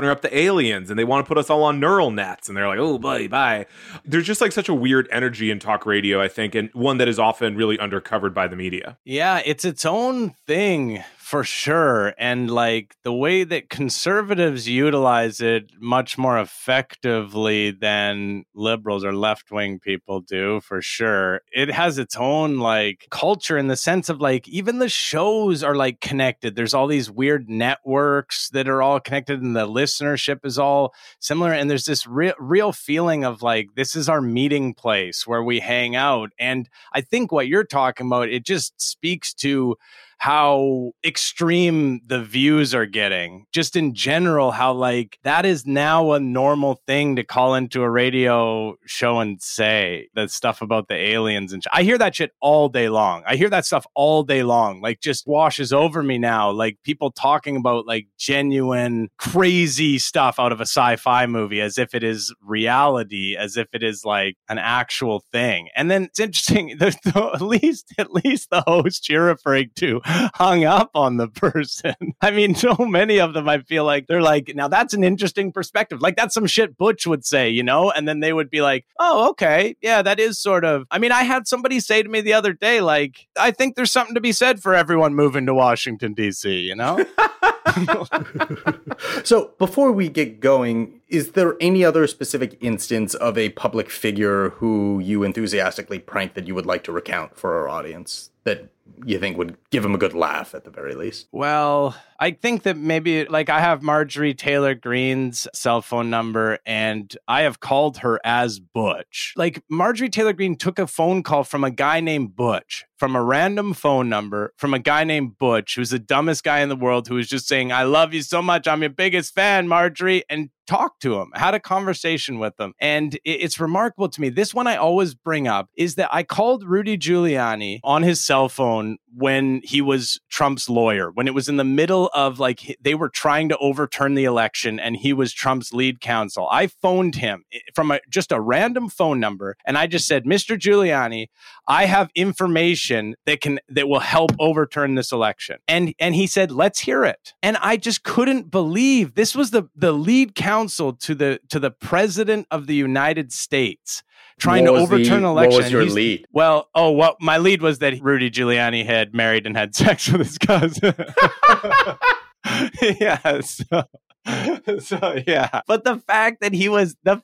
aliens and they want to put us all on neural nets. And they're like, oh, bye. There's just like such a weird energy in talk radio, I think, and one that is often really undercovered by the media. Yeah, it's its own thing. For sure. And like the way that conservatives utilize it much more effectively than liberals or left-wing people do, for sure. It has its own like culture in the sense of like even the shows are like connected. There's all these weird networks that are all connected and the listenership is all similar. And there's this real feeling of like, this is our meeting place where we hang out. And I think what you're talking about, it just speaks to how extreme the views are getting. Just in general, how like that is now a normal thing to call into a radio show and say that stuff about the aliens. And I hear that shit all day long. I hear that stuff all day long. Like just washes over me now. Like people talking about like genuine crazy stuff out of a sci-fi movie as if it is reality, as if it is like an actual thing. And then it's interesting, at least the host you're referring to hung up on the person. I mean, so many of them, I feel like they're like, now that's an interesting perspective. Like that's some shit Butch would say, you know? And then they would be like, oh, okay. Yeah, that is sort of, I mean, I had somebody say to me the other day, like, I think there's something to be said for everyone moving to Washington, D.C., you know? So before we get going, is there any other specific instance of a public figure who you enthusiastically pranked that you would like to recount for our audience that you think would give him a good laugh at the very least? Well, I think that maybe like I have Marjorie Taylor Greene's cell phone number and I have called her as Butch. Like Marjorie Taylor Greene took a phone call from a guy named Butch, from a random phone number from a guy named Butch, who's the dumbest guy in the world, who was just saying, I love you so much. I'm your biggest fan, Marjorie. And talked to him, had a conversation with him. And it's remarkable to me. This one I always bring up is that I called Rudy Giuliani on his cell phone when he was Trump's lawyer, when it was in the middle of like, they were trying to overturn the election and he was Trump's lead counsel. I phoned him from just a random phone number. And I just said, Mr. Giuliani, I have information that will help overturn this election. And he said, let's hear it. And I just couldn't believe this was the lead counsel to the president of the United States trying to overturn an election. What was your lead? Well, my lead was that Rudy Giuliani had married and had sex with his cousin. Yeah. So yeah, but the fact that he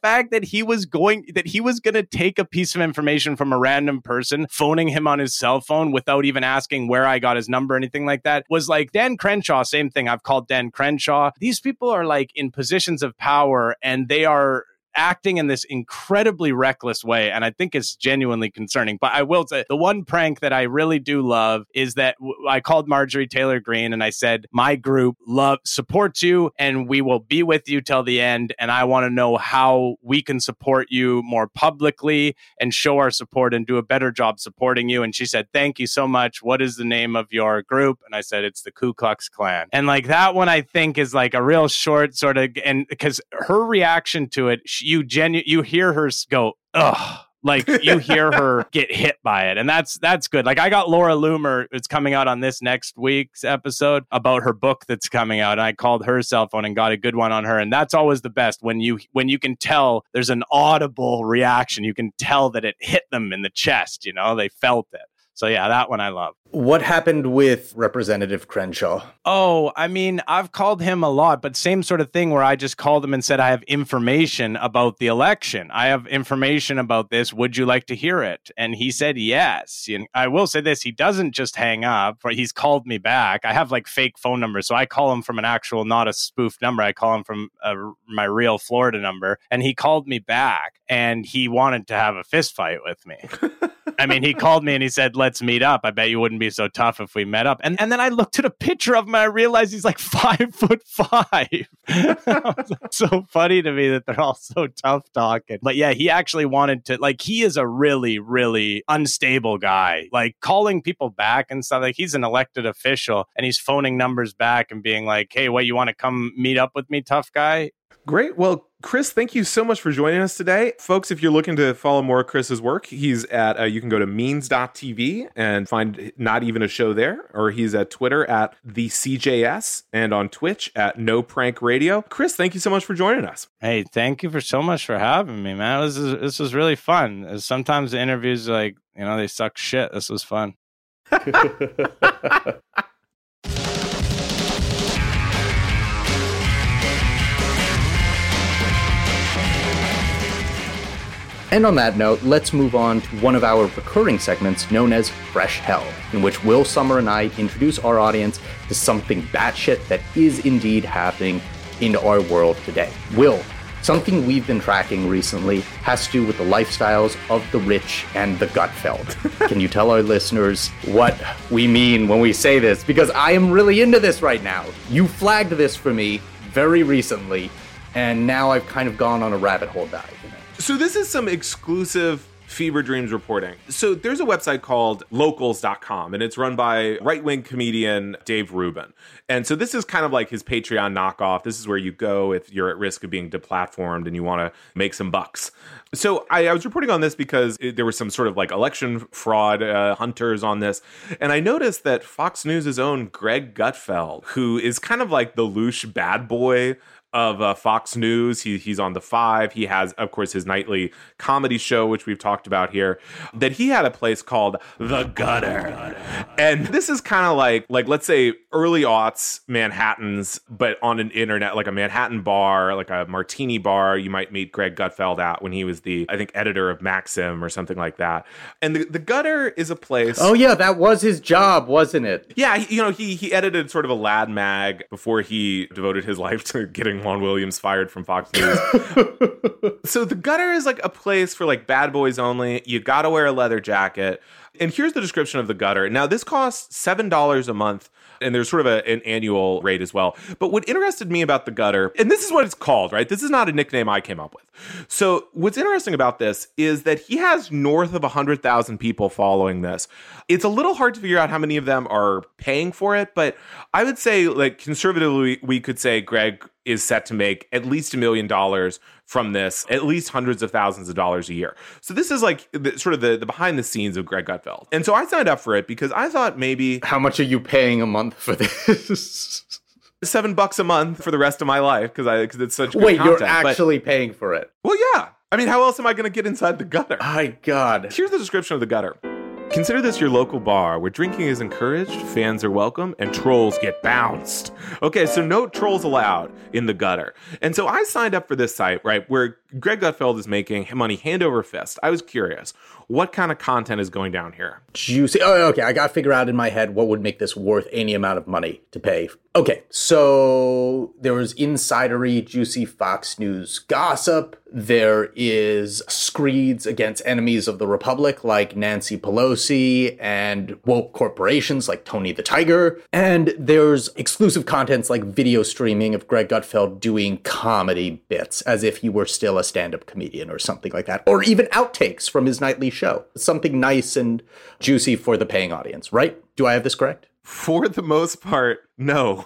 was going to take a piece of information from a random person, phoning him on his cell phone without even asking where I got his number, or anything like that, was like Dan Crenshaw. Same thing. I've called Dan Crenshaw. These people are like in positions of power, and they are acting in this incredibly reckless way, and I think it's genuinely concerning. But I will say, the one prank that I really do love is that I called Marjorie Taylor Greene and I said, my group supports you and we will be with you till the end, and I want to know how we can support you more publicly and show our support and do a better job supporting you. And she said, thank you so much. What is the name of your group? And I said, it's the Ku Klux Klan. And like that one, I think is like a real short sort of, and because her reaction to it, you hear her go, ugh. Like you hear her get hit by it. And that's good. Like I got Laura Loomer, it's coming out on this next week's episode about her book that's coming out. And I called her cell phone and got a good one on her. And that's always the best when you can tell there's an audible reaction. You can tell that it hit them in the chest, you know, they felt it. So yeah, that one I love. What happened with Representative Crenshaw? Oh, I mean, I've called him a lot, but same sort of thing where I just called him and said, I have information about the election. I have information about this. Would you like to hear it? And he said, yes. And I will say this, he doesn't just hang up. He's called me back. I have like fake phone numbers. So I call him from an actual, not a spoofed number. I call him from my real Florida number. And he called me back and he wanted to have a fist fight with me. I mean, he called me and he said, let's meet up. I bet you wouldn't be so tough if we met up. And then I looked at a picture of him and I realized he's like 5'5". It's so funny to me that they're all so tough talking. But yeah, he actually wanted to, like, he is a really, really unstable guy. Like calling people back and stuff. Like he's an elected official and he's phoning numbers back and being like, hey, what, you want to come meet up with me, tough guy? Great. Well, Chris, thank you so much for joining us today. Folks, if you're looking to follow more of Chris's work, he's at, you can go to means.tv and find Not Even a Show there, or he's at Twitter at the CJS and on Twitch at No Prank Radio. Chris, thank you so much for joining us. Hey, thank you so much for having me, man. This was really fun. Sometimes the interviews, they suck shit. This was fun. And on that note, let's move on to one of our recurring segments known as Fresh Hell, in which Will Sommer and I introduce our audience to something batshit that is indeed happening in our world today. Will, something we've been tracking recently has to do with the lifestyles of the rich and the Gutfeld. Can you tell our listeners what we mean when we say this? Because I am really into this right now. You flagged this for me very recently, and now I've kind of gone on a rabbit hole dive. So this is some exclusive Fever Dreams reporting. So there's a website called locals.com, and it's run by right-wing comedian Dave Rubin. And so this is kind of like his Patreon knockoff. This is where you go if you're at risk of being deplatformed and you want to make some bucks. So I was reporting on this because there was some sort of like election fraud hunters on this. And I noticed that Fox News' own Greg Gutfeld, who is kind of like the louche bad boy of Fox News. He's on The Five. He has, of course, his nightly comedy show, which we've talked about here, that he had a place called The Gutter. And this is kind of like let's say early aughts Manhattans, but on an internet, like a Manhattan bar, like a martini bar. You might meet Greg Gutfeld at when he was the, I think, editor of Maxim or something like that. And the Gutter is a place. Oh yeah, that was his job, wasn't it? Yeah, he edited sort of a lad mag before he devoted his life to getting Juan Williams fired from Fox News. So the Gutter is like a place for like bad boys only. You gotta wear a leather jacket. And here's the description of the Gutter. Now, this costs $7 a month, and there's sort of an annual rate as well. But what interested me about the Gutter, and this is what it's called, right? This is not a nickname I came up with. So what's interesting about this is that he has north of 100,000 people following this. It's a little hard to figure out how many of them are paying for it, but I would say, like, conservatively, we could say Greg is set to make at least $1 million from this, at least hundreds of thousands of dollars a year. So this is like sort of the behind the scenes of Greg Gutfeld. And so I signed up for it because I thought maybe... How much are you paying a month for this? $7 a month for the rest of my life because it's such good Wait, content. You're actually paying for it? Well, yeah. I mean, how else am I going to get inside the Gutter? My God. Here's the description of the Gutter. Consider this your local bar where drinking is encouraged, fans are welcome, and trolls get bounced. Okay, so no trolls allowed in the Gutter. And so I signed up for this site, right, where Greg Gutfeld is making money hand over fist. I was curious, what kind of content is going down here? Juicy. Oh, okay, I got to figure out in my head what would make this worth any amount of money to pay. Okay, so there was insidery, juicy Fox News gossip. There is screeds against enemies of the Republic like Nancy Pelosi and woke corporations like Tony the Tiger. And there's exclusive contents like video streaming of Greg Gutfeld doing comedy bits as if he were still a stand-up comedian or something like that. Or even outtakes from his nightly show. Something nice and juicy for the paying audience, right? Do I have this correct? For the most part, no.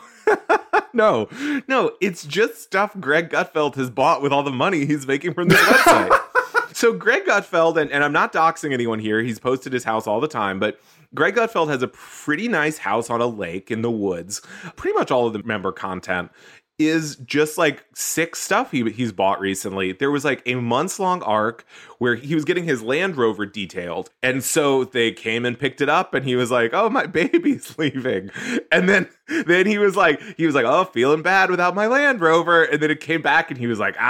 No, it's just stuff Greg Gutfeld has bought with all the money he's making from this website. So Greg Gutfeld, and I'm not doxing anyone here, he's posted his house all the time, but Greg Gutfeld has a pretty nice house on a lake in the woods. Pretty much all of the member content is just like sick stuff he's bought recently. There was like a months-long arc where he was getting his Land Rover detailed. And so they came and picked it up and he was like, oh, my baby's leaving. And then he was like, oh, feeling bad without my Land Rover. And then it came back and he was like,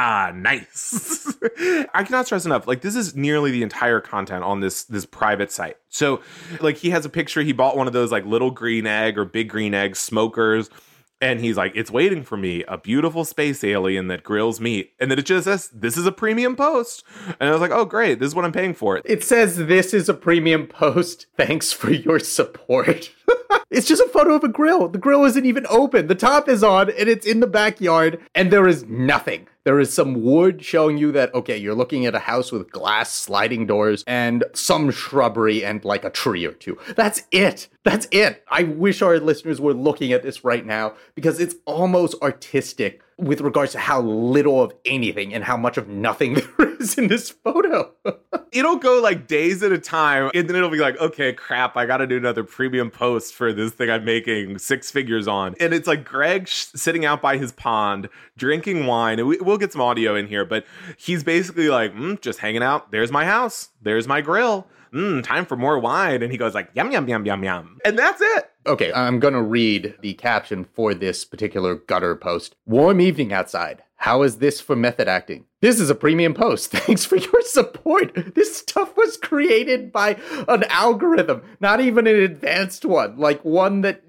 nice. I cannot stress enough. Like, this is nearly the entire content on this private site. So like he has a picture. He bought one of those like little green egg or big green egg smokers. And he's like, it's waiting for me, a beautiful space alien that grills meat. And then it just says, this is a premium post. And I was like, oh, great. This is what I'm paying for. It says, this is a premium post. Thanks for your support. It's just a photo of a grill. The grill isn't even open. The top is on and it's in the backyard and there is nothing. There is some wood showing you that, okay, you're looking at a house with glass sliding doors and some shrubbery and like a tree or two. That's it. That's it. I wish our listeners were looking at this right now because it's almost artistic with regards to how little of anything and how much of nothing there is in this photo. It'll go like days at a time, and then it'll be like, okay, crap, I got to do another premium post for this thing I'm making 6 figures on. And it's like Greg sitting out by his pond, drinking wine. And we'll get some audio in here, but he's basically like, just hanging out. There's my house. There's my grill. Time for more wine. And he goes like, yum, yum, yum, yum, yum. And that's it. Okay, I'm going to read the caption for this particular gutter post. Warm evening outside. How is this for method acting? This is a premium post. Thanks for your support. This stuff was created by an algorithm, not even an advanced one, like one that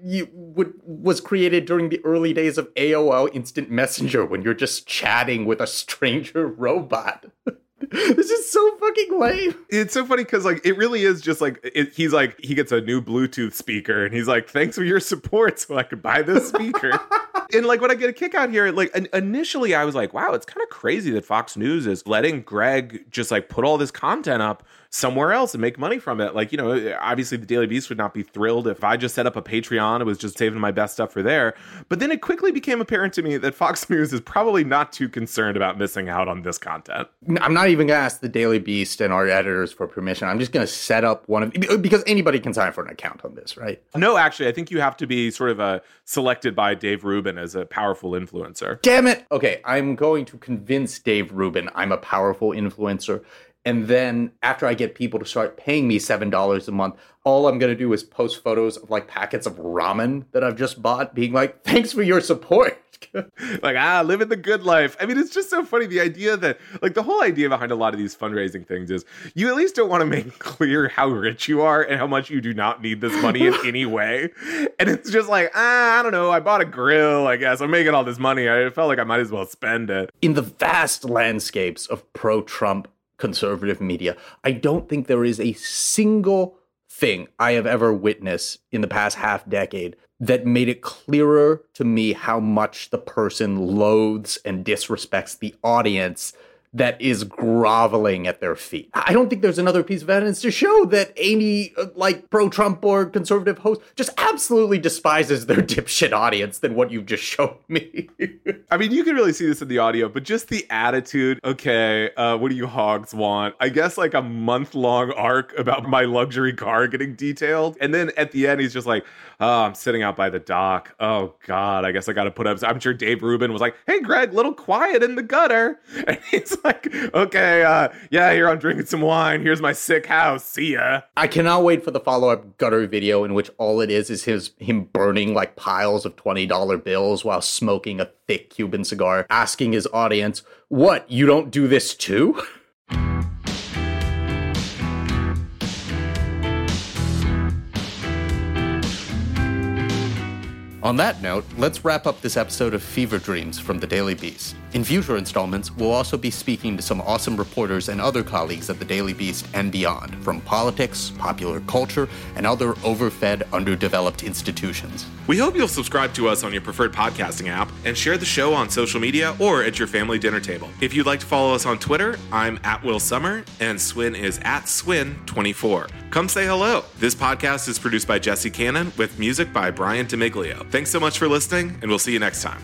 was created during the early days of AOL Instant Messenger when you're just chatting with a stranger robot. This is so fucking lame. It's so funny because like it really is just like he's like he gets a new Bluetooth speaker and he's like, thanks for your support so I could buy this speaker. And like when I get a kick out here, like initially I was like, wow, it's kind of crazy that Fox News is letting Greg just like put all this content up somewhere else and make money from it. Like, you know, obviously the Daily Beast would not be thrilled if I just set up a Patreon. It was just saving my best stuff for there. But then it quickly became apparent to me that Fox News is probably not too concerned about missing out on this content. I'm not even going to ask the Daily Beast and our editors for permission. I'm just going to set up one of, because anybody can sign for an account on this, right? No, actually, I think you have to be sort of selected by Dave Rubin as a powerful influencer. Damn it. Okay, I'm going to convince Dave Rubin I'm a powerful influencer. And then after I get people to start paying me $7 a month, all I'm going to do is post photos of like packets of ramen that I've just bought, being like, thanks for your support. Like, living the good life. I mean, it's just so funny. The idea that, like, the whole idea behind a lot of these fundraising things is you at least don't want to make clear how rich you are and how much you do not need this money in any way. And it's just like, I don't know. I bought a grill, I guess. I'm making all this money. I felt like I might as well spend it. In the vast landscapes of pro-Trump conservative media, I don't think there is a single thing I have ever witnessed in the past half decade that made it clearer to me how much the person loathes and disrespects the audience that is groveling at their feet. I don't think there's another piece of evidence to show that any, like, pro-Trump or conservative host just absolutely despises their dipshit audience than what you've just shown me. I mean, you can really see this in the audio, but just the attitude, okay, what do you hogs want? I guess, like, a month-long arc about my luxury car getting detailed. And then at the end, he's just like, oh, I'm sitting out by the dock. Oh, God, I guess I got to put up. I'm sure Dave Rubin was like, hey, Greg, little quiet in the gutter. And he's like, okay, yeah, here I'm drinking some wine. Here's my sick house. See ya. I cannot wait for the follow-up gutter video in which all it is him burning like piles of $20 bills while smoking a thick Cuban cigar, asking his audience, what, you don't do this too? On that note, let's wrap up this episode of Fever Dreams from the Daily Beast. In future installments, we'll also be speaking to some awesome reporters and other colleagues at the Daily Beast and beyond, from politics, popular culture, and other overfed, underdeveloped institutions. We hope you'll subscribe to us on your preferred podcasting app and share the show on social media or at your family dinner table. If you'd like to follow us on Twitter, I'm @WillSummer and Swin is @Swin24. Come say hello. This podcast is produced by Jesse Cannon with music by Brian DeMiglio. Thanks so much for listening, and we'll see you next time.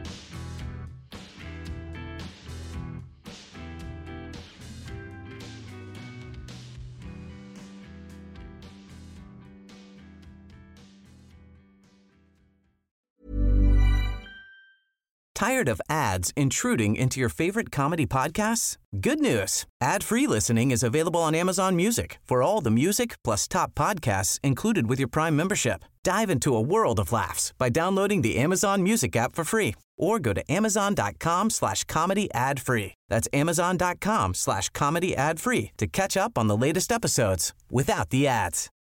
Tired of ads intruding into your favorite comedy podcasts? Good news. Ad-free listening is available on Amazon Music for all the music plus top podcasts included with your Prime membership. Dive into a world of laughs by downloading the Amazon Music app for free or go to amazon.com/comedy ad-free. That's amazon.com/comedy ad-free to catch up on the latest episodes without the ads.